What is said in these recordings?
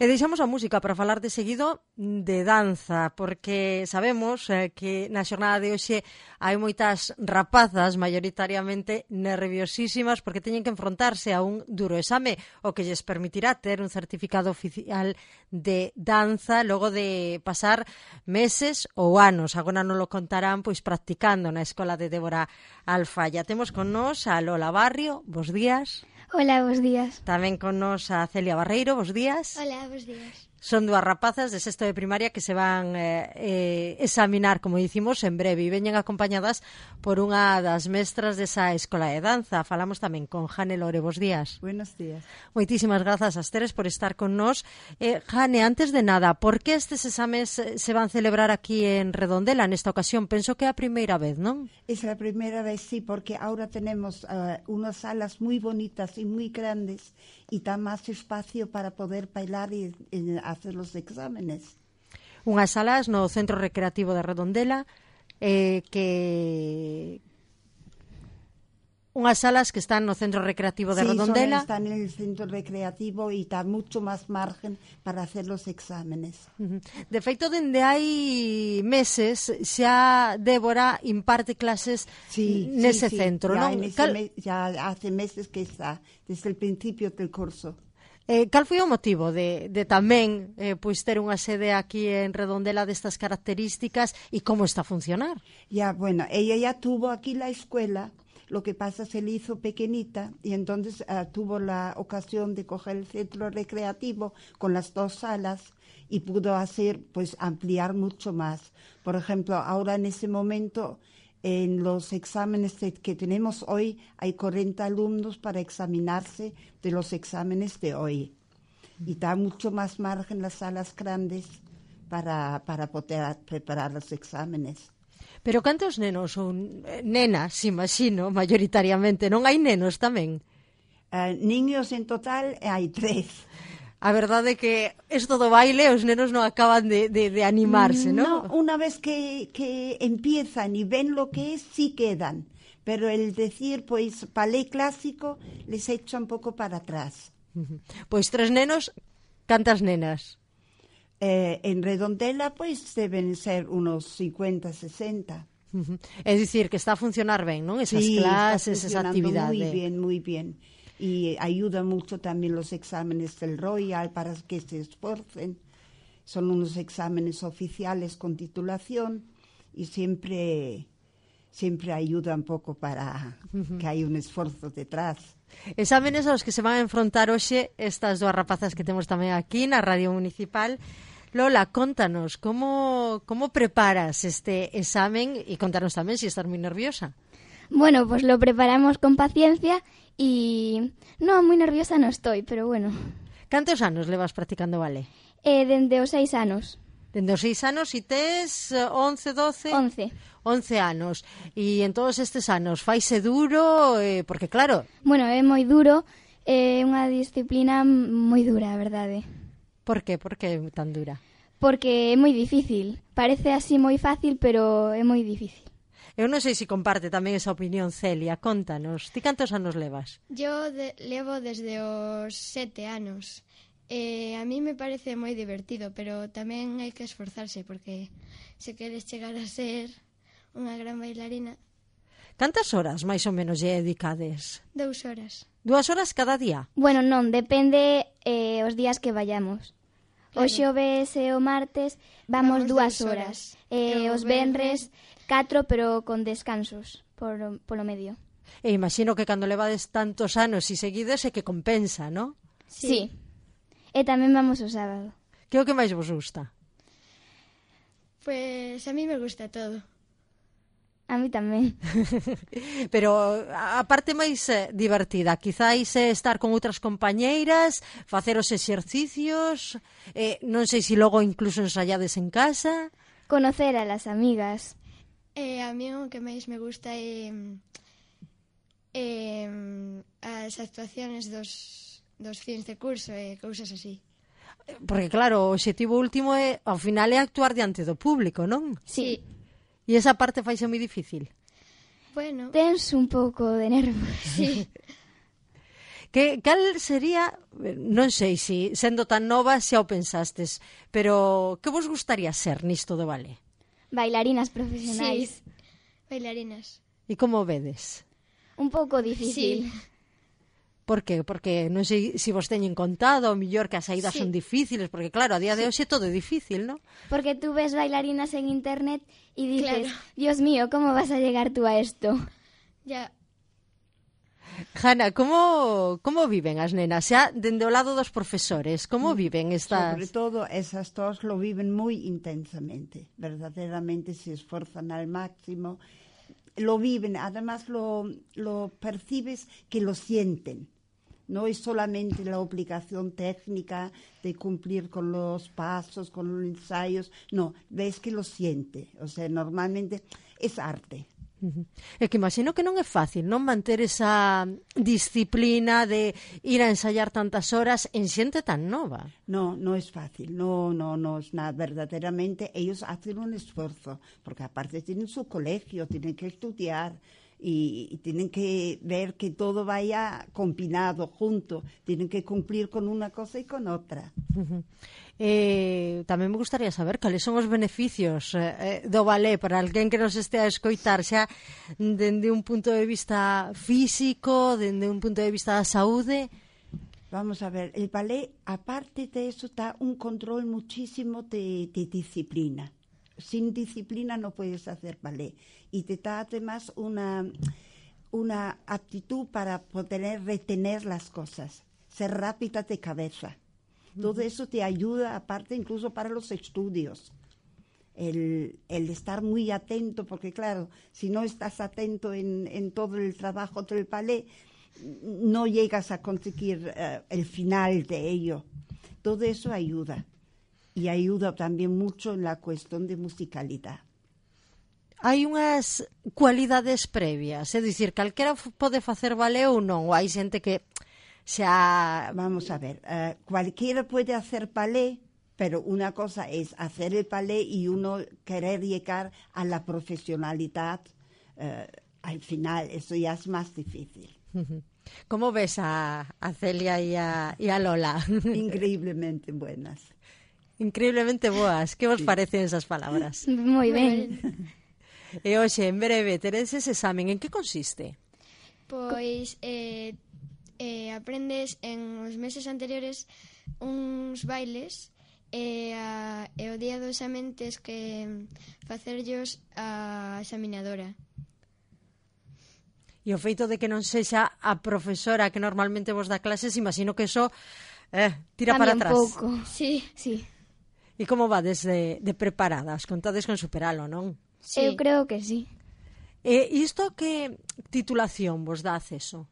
E deixamos a música para falar de seguido de danza, porque sabemos que na xornada de hoxe hai moitas rapazas maioritariamente nerviosísimas porque teñen que enfrontarse a un duro exame, o que lles permitirá ter un certificado oficial de danza logo de pasar meses ou anos. Agora non lo contarán pois practicando na escola de Débora Alfaya. Temos con nós a Lola Barrio, bos días. Hola, bos días. Tamén con nós a Celia Barreiro, bos días. Hola, bos días. Son dúas rapazas de sexto de primaria que se van examinar, como dicimos, en breve, e veñen acompañadas por unha das mestras desa escola de danza. Falamos tamén con Jane Lore, bos días. Buenos días. Moitísimas grazas a Teres por estar con nós. Jane, antes de nada, por que estes exames se van celebrar aquí en Redondela nesta ocasión? Penso que é a primeira vez, non? Es la primera vez, sí, porque ahora tenemos unas salas muy bonitas y muy grandes y da más espacio para poder bailar y hacer los exámenes. Unhas salas no Centro Recreativo de Redondela unhas salas que están no Centro Recreativo de Redondela. Sí, están en el Centro Recreativo y da mucho más margen para hacer los exámenes. De feito, dende hai meses xa Débora imparte clases nese centro, ya non? Ya hace meses que está, desde el principio del curso. Cal foi o motivo de tamén pois ter unha sede aquí en Redondela destas características e como está a funcionar? Ya, bueno, ella ya tuvo aquí la escuela. Lo que pasa se le hizo pequeñita y entonces tuvo la ocasión de coger el centro recreativo con las dos salas y pudo ampliar mucho más. Por ejemplo, ahora en ese momento en los exámenes que tenemos hoy hay 40 alumnos para examinarse de los exámenes de hoy. Y da mucho más margen las salas grandes para poder preparar los exámenes. Pero cantos nenos ou nenas, imagino, maioritariamente, non hai nenos tamén? Niños en total hai 3. A verdade é que isto do baile os nenos non acaban de animarse, non? No, una vez que empiezan y ven lo que es, sí quedan. Pero el decir, pues, ballet clásico les echa un poco para atrás. Pois 3 nenos, cantas nenas? En Redondela, pues, deben ser unos 50, 60. É dicir, que está a funcionar ben, non? Esas clases, esa actividade. Muy bien. Y ayuda mucho también los exámenes del Royal para que se esfuercen. Son unos exámenes oficiales con titulación y siempre ayuda un poco para que hay un esfuerzo detrás. Exámenes aos que se van a enfrontar hoxe estas dúas rapazas que temos tamén aquí na Radio Municipal. Lola, contanos, como preparas este examen e contanos tamén se estás moi nerviosa. Bueno, pues lo preparamos con paciencia y no, muy nerviosa no estoy, pero bueno. Cantos anos levas practicando ballet? Dende os 6 anos. Dende os 6 anos e tes 11, 12? 11. 11 anos. E en todos estes anos faise duro, porque claro... Bueno, é moi duro, é unha disciplina moi dura, a verdade. Por qué? Por que é tan dura? Porque é moi difícil. Parece así moi fácil, pero é moi difícil. Eu non sei se comparte tamén esa opinión, Celia. Contanos, ti cantos anos levas? Yo levo desde os 7 anos. A mí me parece moi divertido, pero tamén hai que esforzarse, porque se queres chegar a ser unha gran bailarina... Cantas horas, máis ou menos, lle dedicades? 2 horas. 2 horas cada día? Bueno, non, depende os días que vayamos. Claro. O xoves e o martes vamos 2 horas. Os venres 4, pero con descansos polo medio. E imagino que cando levades tantos anos e seguidos é que compensa, non? Sí. E tamén vamos o sábado. Que é o que máis vos gusta? Pues a mí me gusta todo. A mí tamén. Pero a parte máis divertida, quizáis estar con outras compañeiras, facer os exercicios, non sei se logo incluso ensayades en casa. Conocer a las amigas. A mí o que máis me gusta é as actuaciones dos fins de curso e cousas así. Porque claro, o obxectivo último é, ao final, é actuar diante do público, non? Sí. E esa parte faise moi difícil. Bueno. Tens un pouco de nervios. Sí. Cal sería, non sei se sendo tan nova xa o pensastes, pero que vos gustaría ser nisto do ballet? Bailarinas profesionais. Sí, bailarinas. E como vedes? Un pouco difícil. Sí. Por que? Porque non sei se vos teñen contado, o mellor que as saídas son difíciles, porque claro, a día de hoxe todo é difícil, non? Porque tú ves bailarinas en internet y dices, Claro. Dios mío, ¿cómo vas a llegar tú a esto? Ya, Hanna, como viven as nenas? Xa, dende o lado dos profesores, como viven estas... Sobre todo esas dos lo viven muy intensamente, verdaderamente se esfuerzan al máximo, lo viven, además lo percibes que lo sienten. No es solamente la obligación técnica de cumplir con los pasos, con los ensayos, no, ves que lo siente, o sea, normalmente es arte. É que imagino que non é fácil non manter esa disciplina de ir a ensayar tantas horas en xente tan nova. No, no es fácil, no es nada, verdaderamente ellos hacen un esfuerzo, porque aparte tienen su colegio, tienen que estudiar y tienen que ver que todo vaya combinado, junto, tienen que cumplir con una cosa y con otra. Tamén me gustaría saber cales son os beneficios do ballet para alguén que nos estea a escoitar, xa dende un punto de vista físico, dende un punto de vista da saúde. Vamos a ver, el ballet, aparte de eso, da un control muchísimo de disciplina. Sin disciplina no puedes hacer ballet. Y te da además una aptitud para poder retener las cosas, ser rápida de cabeza. Todo eso te ayuda, aparte incluso para los estudios. El estar muy atento, porque claro, si no estás atento en todo el trabajo del ballet, no llegas a conseguir el final de ello. Todo eso ayuda. Y ayuda también mucho en la cuestión de musicalidad. Hai unhas cualidades previas, é dicir, calquera pode facer ballet ou non, ou hai xente que xa... Vamos a ver, cualquiera puede hacer ballet, pero una cosa es hacer el ballet y uno querer llegar a la profesionalidad al final, eso ya es más difícil. Como ves a Celia e a Lola? Increíblemente buenas. Increíblemente boas. Que vos parecen esas palabras? Moi ben. E hoxe, en breve, teredes ese examen. En que consiste? pois aprendes en os meses anteriores uns bailes e o día do examen tes que facerllos a examinadora. E o feito de que non sexa a profesora que normalmente vos dá clases, imagino que eso tira para atrás. Cambia un pouco. Sí, Sí. E como vades de preparadas? Contades con superalo, non? sí. Eu creo que sí. E isto que titulación vos dá acceso?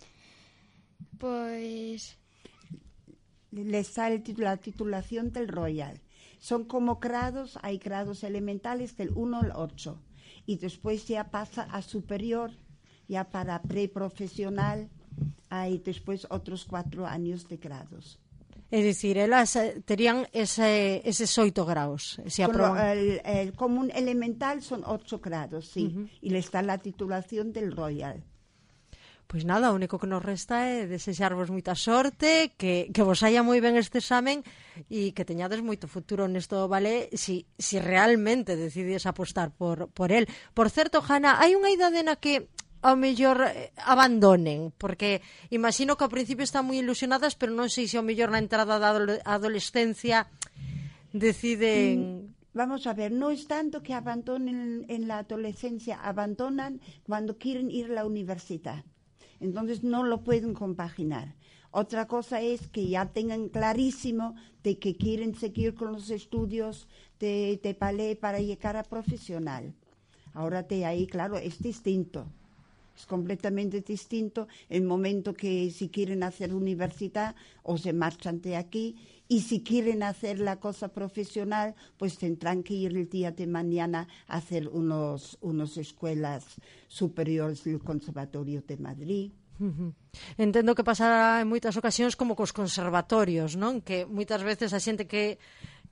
Pois Les sale la titulación del Royal. Son como grados, hay grados elementales del 1 al 8. Y después ya pasa a superior, ya para preprofesional, hay después otros 4 años de grados. É dicir, elas terían eses 8 graus. Se aproban. El común elemental son 8 grados, sí. Y les da la titulación del Royal. Pois nada, o único que nos resta é desexarvos moita sorte, que vos saia moi ben este examen e que teñades moito futuro nesto ballet si realmente decides apostar por el. Por certo, Hanna, hai unha idade na que ao mellor abandonen, porque imagino que ao principio están moi ilusionadas, pero non sei se ao mellor na entrada da adolescencia deciden... Vamos a ver, no es tanto que abandonen en la adolescencia, abandonan cuando quieren ir a la universidad. Entonces no lo pueden compaginar. Otra cosa es que ya tengan clarísimo de que quieren seguir con los estudios de ballet para llegar a profesional. Ahora de ahí, claro, es distinto. Es completamente distinto el momento que si quieren hacer universidad o se marchan de aquí, y si quieren hacer la cosa profesional, pues tendrán que ir el día de mañana a hacer unos escuelas superiores del Conservatorio de Madrid. Entendo que pasará en moitas ocasións como cos conservatorios, non? Que moitas veces a xente que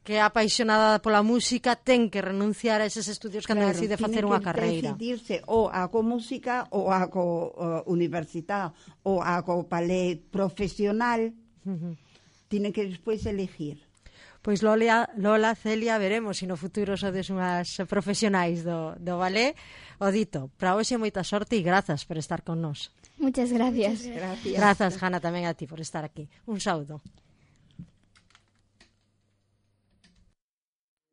que é apaixonada pola música ten que renunciar a eses estudios cando decide facer unha carreira. Tiene que decidirse ou hago música ou hago universidad ou hago ballet profesional. Tiene que despois elegir. Pois Lola, Celia, veremos se no futuro sodes unhas profesionais do ballet. O dito, para hoxe moita sorte e grazas por estar con nós. Muchas gracias. Gracias. Grazas, Hanna, tamén a ti por estar aquí. Un saúdo.